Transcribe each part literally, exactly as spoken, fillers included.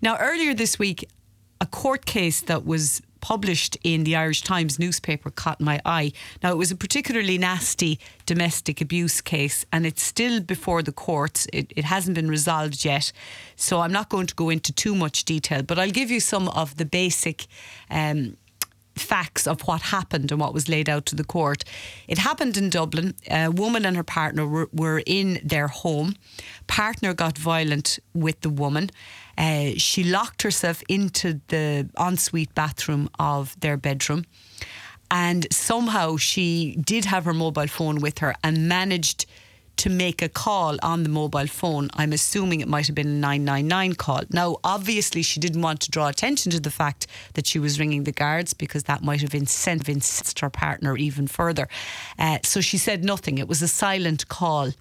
Now, earlier this week, a court case that was published in the Irish Times newspaper caught my eye. Now, it was a particularly nasty domestic abuse case, and it's still before the courts. It, it hasn't been resolved yet, so I'm not going to go into too much detail, but I'll give you some of the basic um, facts of what happened and what was laid out to the court. It happened in Dublin. A woman and her partner were, were in their home. Partner got violent with the woman. Uh, she locked herself into the ensuite bathroom of their bedroom, and somehow she did have her mobile phone with her and managed to make a call on the mobile phone. I'm assuming it might have been a nine nine nine call. Now, obviously, she didn't want to draw attention to the fact that she was ringing the guards, because that might have incensed, incensed her partner even further. Uh, so she said nothing. It was a silent call.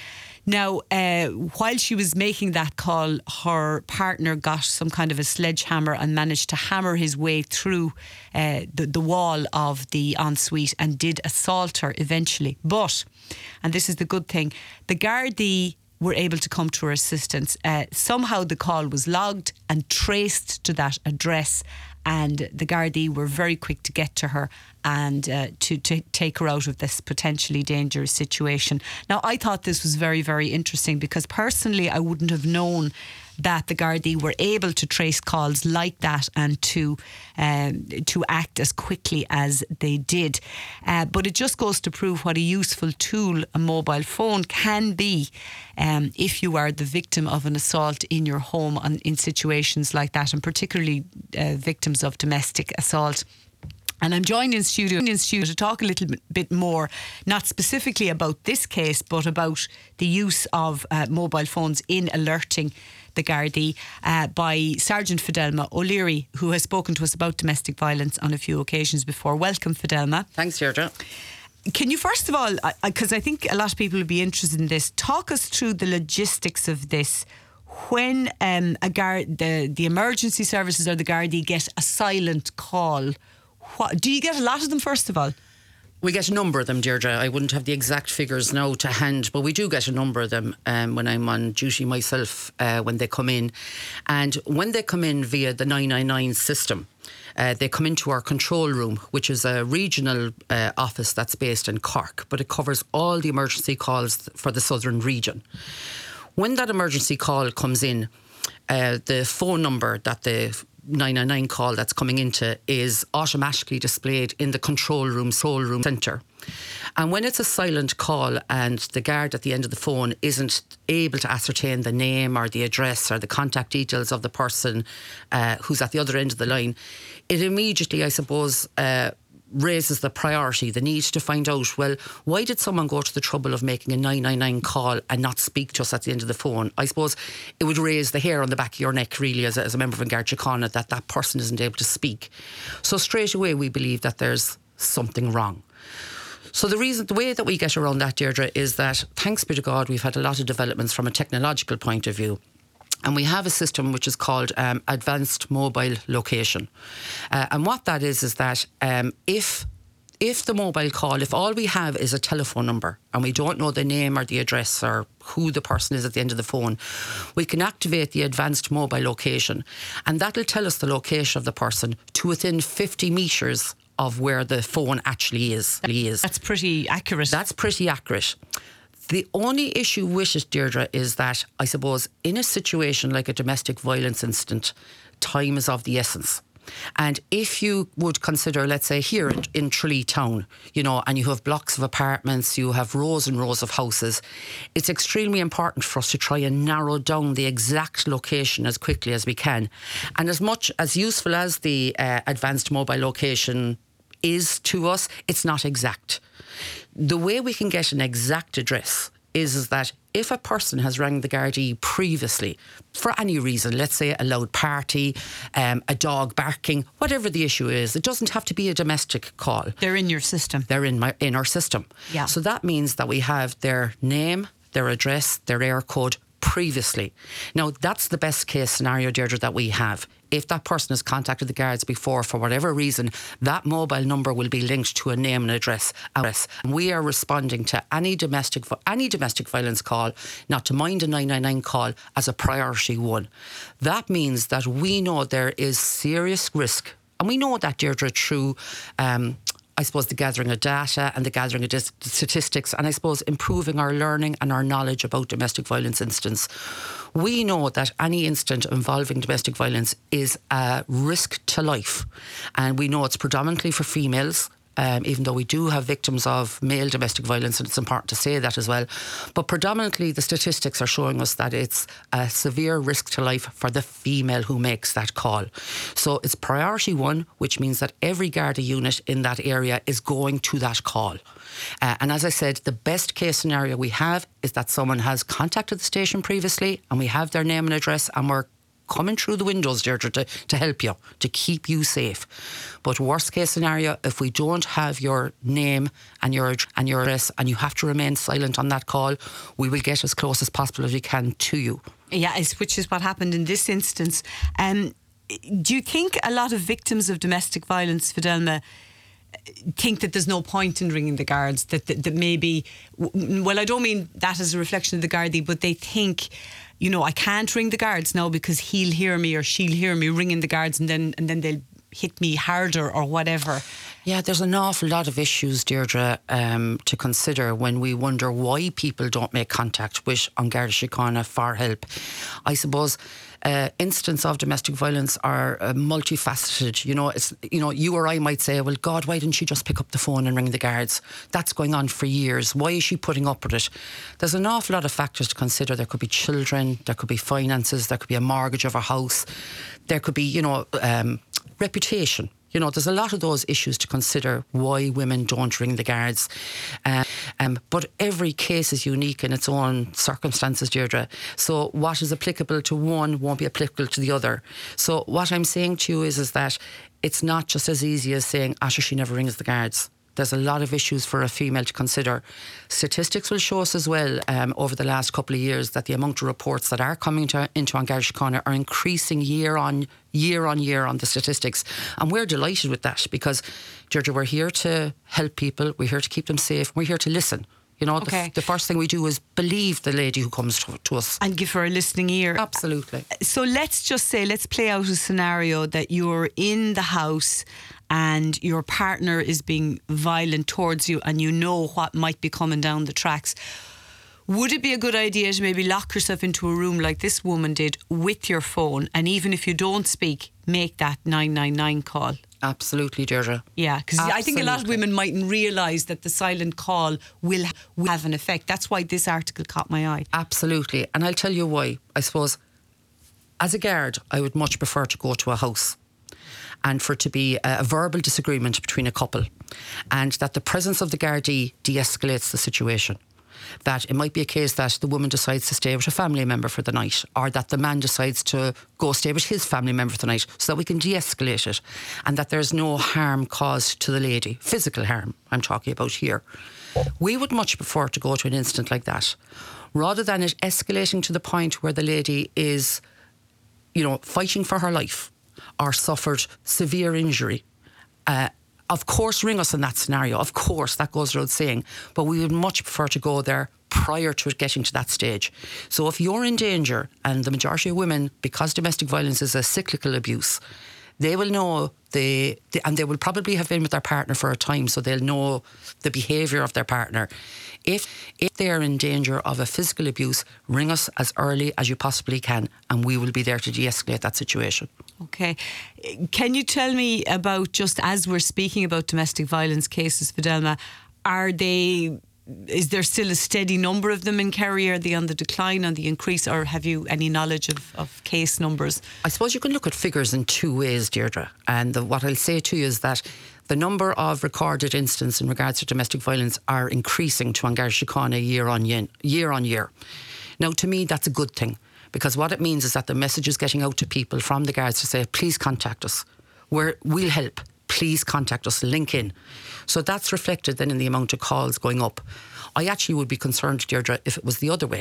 Now, uh, while she was making that call, her partner got some kind of a sledgehammer and managed to hammer his way through uh, the, the wall of the ensuite and did assault her eventually. But, and this is the good thing, the Gardaí were able to come to her assistance. Uh, somehow the call was logged and traced to that address, and the Gardaí were very quick to get to her and uh, to, to take her out of this potentially dangerous situation. Now, I thought this was very, very interesting, because personally I wouldn't have known that the Gardaí were able to trace calls like that and to um, to act as quickly as they did. Uh, but it just goes to prove what a useful tool a mobile phone can be um, if you are the victim of an assault in your home and in situations like that, and particularly uh, victims of domestic assault. And I'm joined in studio, in studio to talk a little bit more, not specifically about this case, but about the use of uh, mobile phones in alerting the Gardaí, uh, by Sergeant Fidelma O'Leary, who has spoken to us about domestic violence on a few occasions before. Welcome, Fidelma. Thanks, Deirdre. Can you first of all, because I, I think a lot of people would be interested in this, talk us through the logistics of this. When um, a guard, the, the emergency services or the Gardaí get a silent call, what, do you get a lot of them, first of all? We get a number of them, Deirdre. I wouldn't have the exact figures now to hand, but we do get a number of them um, when I'm on duty myself, uh, when they come in. And when they come in via the nine nine nine system, uh, they come into our control room, which is a regional uh, office that's based in Cork, but it covers all the emergency calls for the southern region. When that emergency call comes in, uh, the phone number that the nine nine nine call that's coming into is automatically displayed in the control room, control room centre. And when it's a silent call and the guard at the end of the phone isn't able to ascertain the name or the address or the contact details of the person uh, who's at the other end of the line, it immediately, I suppose, uh, raises the priority, the need to find out, well, why did someone go to the trouble of making a nine nine nine call and not speak to us at the end of the phone? I suppose it would raise the hair on the back of your neck, really, as a, as a member of an Garda Síochána, that that person isn't able to speak. So straight away we believe that there's something wrong. So the reason, the way that we get around that, Deirdre, is that, thanks be to God, we've had a lot of developments from a technological point of view. And we have a system which is called um, Advanced Mobile Location. Uh, and what that is, is that um, if if the mobile call, if all we have is a telephone number and we don't know the name or the address or who the person is at the end of the phone, we can activate the Advanced Mobile Location, and that'll tell us the location of the person to within fifty metres of where the phone actually is. That's pretty accurate. That's pretty accurate. The only issue with it, Deirdre, is that, I suppose, in a situation like a domestic violence incident, time is of the essence. And if you would consider, let's say, here in, in Tralee Town, you know, and you have blocks of apartments, you have rows and rows of houses, it's extremely important for us to try and narrow down the exact location as quickly as we can. And as much as useful as the uh, Advanced Mobile Location is to us, it's not exact. The way we can get an exact address is, is that if a person has rang the Gardaí previously for any reason, let's say a loud party, um, a dog barking, whatever the issue is, it doesn't have to be a domestic call. They're in your system. They're in my in our system. Yeah. So that means that we have their name, their address, their air code previously. Now, that's the best case scenario, Deirdre, that we have. If that person has contacted the guards before, for whatever reason, that mobile number will be linked to a name and address. And we are responding to any domestic any domestic violence call, not to mind a nine nine nine call, as a priority one. That means that we know there is serious risk. And we know that, Deirdre, through... Um, I suppose the gathering of data and the gathering of dis- statistics, and I suppose improving our learning and our knowledge about domestic violence incidents. We know that any incident involving domestic violence is a risk to life, and we know it's predominantly for females. Um, even though we do have victims of male domestic violence, and it's important to say that as well. But predominantly the statistics are showing us that it's a severe risk to life for the female who makes that call. So it's priority one, which means that every Garda unit in that area is going to that call. Uh, and as I said, the best case scenario we have is that someone has contacted the station previously and we have their name and address, and we're coming through the windows, Deirdre, to, to help you, to keep you safe. But worst case scenario, if we don't have your name and your and your address and you have to remain silent on that call, we will get as close as possible as we can to you. Yeah, which is what happened in this instance. Um, do you think a lot of victims of domestic violence, Fidelma, think that there's no point in ringing the guards, that, that, that maybe, well, I don't mean that as a reflection of the Gardaí, but they think, you know, I can't ring the guards now because he'll hear me or she'll hear me ringing the guards, and then and then they'll hit me harder or whatever. Yeah, there's an awful lot of issues, Deirdre, um, to consider when we wonder why people don't make contact with An Garda Síochána for help. I suppose uh, incidents of domestic violence are uh, multifaceted. You know, it's you know, you or I might say, well, God, why didn't she just pick up the phone and ring the guards? That's going on for years. Why is she putting up with it? There's an awful lot of factors to consider. There could be children, there could be finances, there could be a mortgage of a house, there could be, you know, um, reputation. You know, there's a lot of those issues to consider why women don't ring the guards. Um, um, but every case is unique in its own circumstances, Deirdre. So what is applicable to one won't be applicable to the other. So what I'm saying to you is, is that it's not just as easy as saying, Asha, she never rings the guards. There's a lot of issues for a female to consider. Statistics will show us as well um, over the last couple of years that the amount of reports that are coming to, into An Garda Síochána are increasing year on year on year on the statistics. And we're delighted with that because, Deirdre, we're here to help people, we're here to keep them safe, we're here to listen. You know, okay. the, the first thing we do is believe the lady who comes to, to us. And give her a listening ear. Absolutely. So let's just say, let's play out a scenario that you're in the house and your partner is being violent towards you and you know what might be coming down the tracks. Would it be a good idea to maybe lock yourself into a room like this woman did with your phone, and even if you don't speak, make that nine nine nine call? Absolutely, Deirdre. Yeah, because I think a lot of women mightn't realise that the silent call will, will have an effect. That's why this article caught my eye. Absolutely. And I'll tell you why. I suppose, as a guard, I would much prefer to go to a house and for it to be a, a verbal disagreement between a couple, and that the presence of the Gardaí de-escalates the situation. That it might be a case that the woman decides to stay with a family member for the night, or that the man decides to go stay with his family member for the night, so that we can de-escalate it, and that there's no harm caused to the lady, physical harm I'm talking about here. We would much prefer to go to an incident like that, rather than it escalating to the point where the lady is, you know, fighting for her life or suffered severe injury. Uh, Of course, ring us in that scenario. Of course, that goes without saying. But we would much prefer to go there prior to it getting to that stage. So if you're in danger, and the majority of women, because domestic violence is a cyclical abuse, they will know, the, the and they will probably have been with their partner for a time, so they'll know the behaviour of their partner. If, if they're in danger of a physical abuse, ring us as early as you possibly can, and we will be there to de-escalate that situation. Okay. Can you tell me about, just as we're speaking about domestic violence cases, Fidelma, are they, is there still a steady number of them in Kerry? Are they on the decline, on the increase, or have you any knowledge of, of case numbers? I suppose you can look at figures in two ways, Deirdre. And the, what I'll say to you is that the number of recorded incidents in regards to domestic violence are increasing to An Garda Síochána year on year, year on year. Now, to me, that's a good thing, because what it means is that the message is getting out to people from the guards to say, please contact us. We're, we'll help. Please contact us, link in. So that's reflected then in the amount of calls going up. I actually would be concerned, Deirdre, if it was the other way.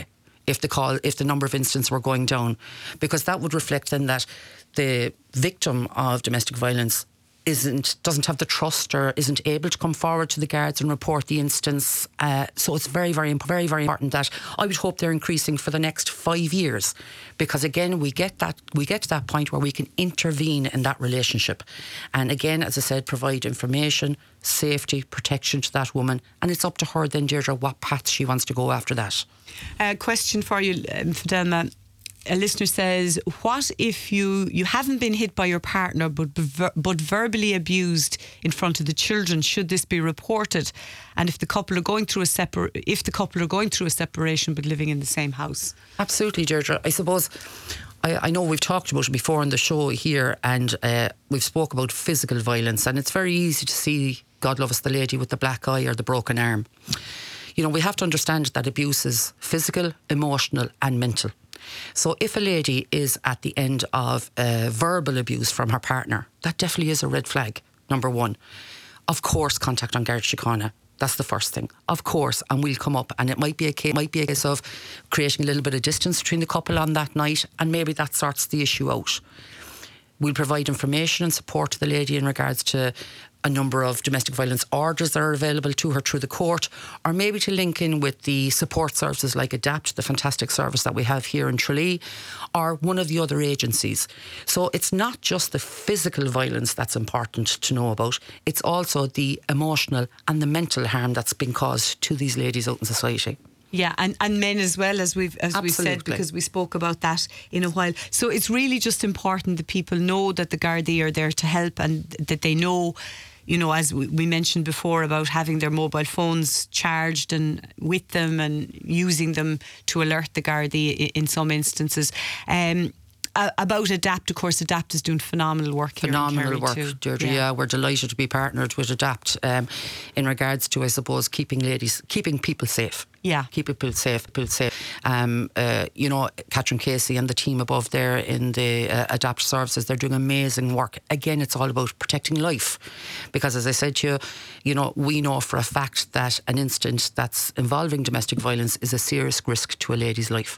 if the call, if the number of incidents were going down, because that would reflect then that the victim of domestic violence isn't doesn't have the trust or isn't able to come forward to the guards and report the instance. Uh, so it's very, very, very, very important that I would hope they're increasing for the next five years, because again we get that we get to that point where we can intervene in that relationship, and again, as I said, provide information, safety, protection to that woman, and it's up to her then, Deirdre, what path she wants to go after that. A uh, question for you, um, Fidelma. A listener says, what if you, you haven't been hit by your partner but but verbally abused in front of the children? Should this be reported? And if the couple are going through a separ- if the couple are going through a separation but living in the same house? Absolutely, Deirdre. I suppose I, I know we've talked about it before on the show here, and uh, we've spoke about physical violence, and it's very easy to see, God love us, the lady with the black eye or the broken arm. You know, we have to understand that abuse is physical, emotional and mental. So if a lady is at the end of uh, verbal abuse from her partner, that definitely is a red flag, number one. Of course, contact on Garda Síochána. That's the first thing. Of course, and we'll come up, and it might be a case, might be a case of creating a little bit of distance between the couple on that night, and maybe that sorts the issue out. We'll provide information and support to the lady in regards to a number of domestic violence orders that are available to her through the court, or maybe to link in with the support services like ADAPT, the fantastic service that we have here in Tralee, or one of the other agencies. So it's not just the physical violence that's important to know about, it's also the emotional and the mental harm that's been caused to these ladies out in society. Yeah, and, and men as well, as we've as we said, because we spoke about that in a while. So it's really just important that people know that the Gardaí are there to help, and that they know, you know, as we mentioned before, about having their mobile phones charged and with them and using them to alert the Gardaí in some instances. Um, About ADAPT, of course, ADAPT is doing phenomenal work here. Phenomenal work, too. Deirdre. Yeah. yeah, we're delighted to be partnered with ADAPT um, in regards to, I suppose, keeping ladies, keeping people safe. Yeah, keep people safe. People safe. Um, uh, you know, Catherine Casey and the team above there in the uh, ADAPT services, they're doing amazing work. Again, it's all about protecting life, because as I said to you, you know, we know for a fact that an incident that's involving domestic violence is a serious risk to a lady's life.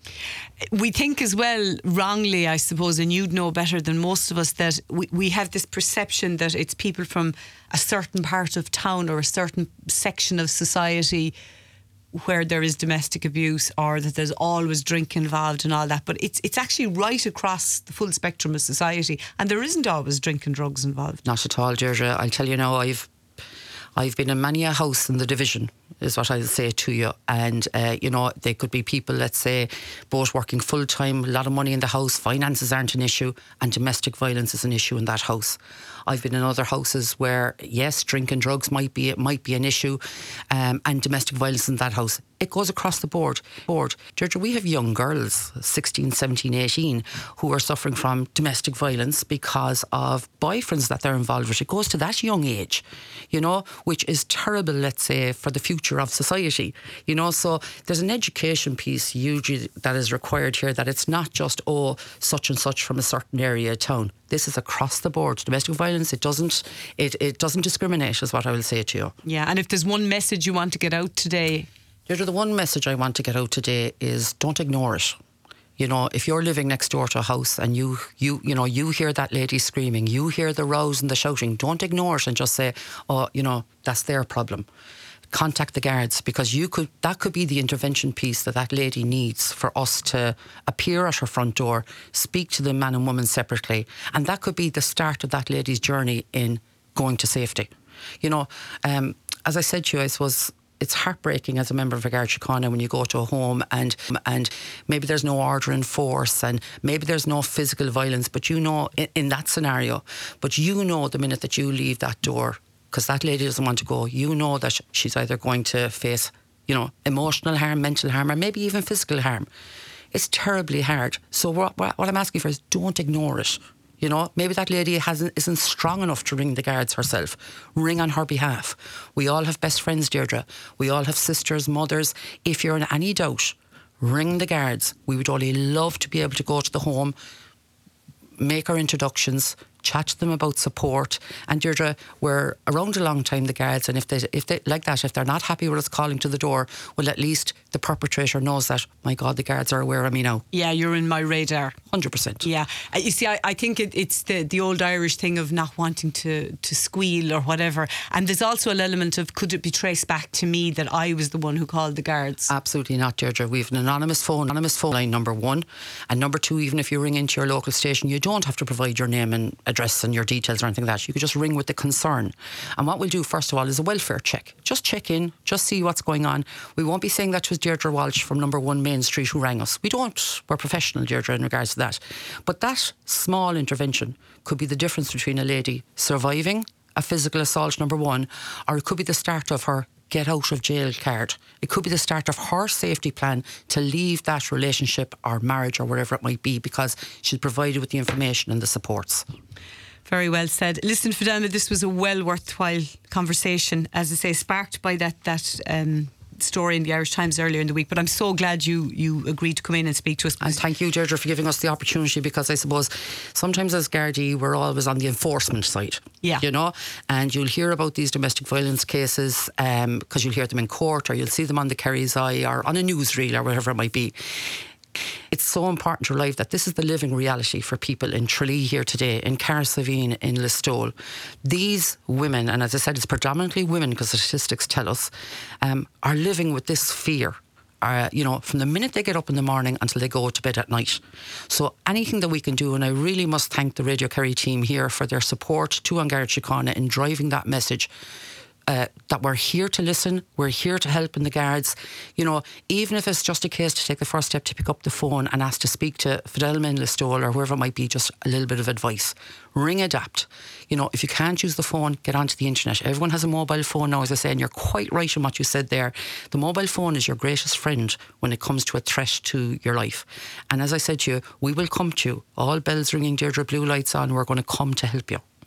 We think as well, wrongly I suppose, and you'd know better than most of us, that we, we have this perception that it's people from a certain part of town or a certain section of society where there is domestic abuse, or that there's always drink involved and all that. But it's it's actually right across the full spectrum of society, and there isn't always drink and drugs involved. Not at all, Deirdre. I'll tell you now, I've I've been in many a house in the division, is what I'll say to you. And, uh, you know, they could be people, let's say, both working full time, a lot of money in the house, finances aren't an issue, and domestic violence is an issue in that house. I've been in other houses where, yes, drink and drugs might be, it might be an issue, um, and domestic violence in that house. It goes across the board. board. Deirdre, we have young girls, sixteen, seventeen, eighteen, who are suffering from domestic violence because of boyfriends that they're involved with. It goes to that young age, you know, which is terrible, let's say, for the future of society. You know, so there's an education piece usually that is required here, that it's not just, oh, such and such from a certain area of town. This is across the board. Domestic violence, it doesn't it, it doesn't discriminate, is what I will say to you. Yeah, and if there's one message you want to get out today... Deirdre, the one message I want to get out today is don't ignore it. You know, if you're living next door to a house and you, you, you know, you hear that lady screaming, you hear the rows and the shouting, don't ignore it and just say, oh, you know, that's their problem. Contact the guards, because you could that could be the intervention piece that that lady needs for us to appear at her front door, speak to the man and woman separately, and that could be the start of that lady's journey in going to safety. You know, um, as I said to you, I suppose it's heartbreaking as a member of Garda Síochána when you go to a home and and maybe there's no order in force and maybe there's no physical violence, but you know, in, in that scenario, but you know the minute that you leave that door, because that lady doesn't want to go, you know that she's either going to face, you know, emotional harm, mental harm, or maybe even physical harm. It's terribly hard. So what, what I'm asking for is don't ignore it. You know, maybe that lady hasn't isn't strong enough to ring the guards herself. Ring on her behalf. We all have best friends, Deirdre. We all have sisters, mothers. If you're in any doubt, ring the guards. We would only love to be able to go to the home, make our introductions, chat to them about support. And Deirdre, we're around a long time, the guards, and if they, if they like that, if they're not happy with us calling to the door, well, at least the perpetrator knows that, my God, the guards are aware of me now. Yeah, you're in my radar. one hundred percent. Yeah. Uh, You see, I, I think it, it's the, the old Irish thing of not wanting to, to squeal or whatever. And there's also an element of, could it be traced back to me that I was the one who called the guards? Absolutely not, Deirdre. We have an anonymous phone, anonymous phone line, number one. And number two, even if you ring into your local station, you don't have to provide your name and address and your details or anything like that. You could just ring with the concern. And what we'll do, first of all, is a welfare check. Just check in, just see what's going on. We won't be saying that was Deirdre Walsh from number one Main Street who rang us. We don't. We're professional, Deirdre, in regards to that. But that small intervention could be the difference between a lady surviving a physical assault, number one, or it could be the start of her get out of jail card. It could be the start of her safety plan to leave that relationship or marriage or whatever it might be, because she's provided with the information and the supports. Very well said. Listen, Fidelma, this was a well worthwhile conversation, as I say, sparked by that that um, story in the Irish Times earlier in the week. But I'm so glad you you agreed to come in and speak to us. And thank you, Deirdre, for giving us the opportunity, because I suppose sometimes as Gardaí we're always on the enforcement side. Yeah. You know, and you'll hear about these domestic violence cases because um, you'll hear them in court, or you'll see them on the Kerry's Eye or on a newsreel or whatever it might be. It's so important to realise that this is the living reality for people in Tralee here today, in Carsavine, in Listowel. These women, and as I said, it's predominantly women because the statistics tell us, um, are living with this fear. Uh, you know, from the minute they get up in the morning until they go to bed at night. So anything that we can do, and I really must thank the Radio Kerry team here for their support to An Garda Síochána in driving that message. Uh, that we're here to listen, we're here to help in the guards. You know, even if it's just a case to take the first step to pick up the phone and ask to speak to Fidelma in Listowel or whoever it might be, just a little bit of advice. Ring Adapt. You know, if you can't use the phone, get onto the internet. Everyone has a mobile phone now, as I say, and you're quite right in what you said there. The mobile phone is your greatest friend when it comes to a threat to your life. And as I said to you, we will come to you. All bells ringing, Deirdre, blue lights on, we're going to come to help you.